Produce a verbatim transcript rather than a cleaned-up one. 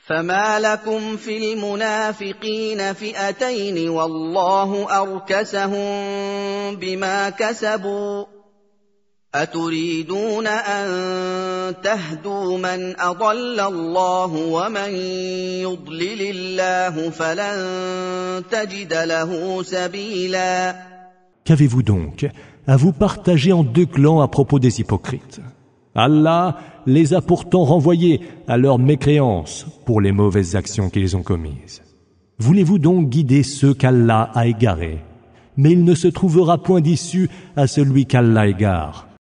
فما لكم في المنافقين فئتين والله أركسهم بما كسبوا أتريدون أن تهدوا من أضل الله ومن يضلل الله فلن تجد له سبيلا. Qu'avez-vous donc à vous partager en deux clans à propos des hypocrites? Allah les a pourtant renvoyés à leur mécréance pour les mauvaises actions qu'ils ont commises. Voulez-vous donc guider ceux qu'Allah a égarés? Mais il ne se trouvera point d'issue à celui qu'Allah égare.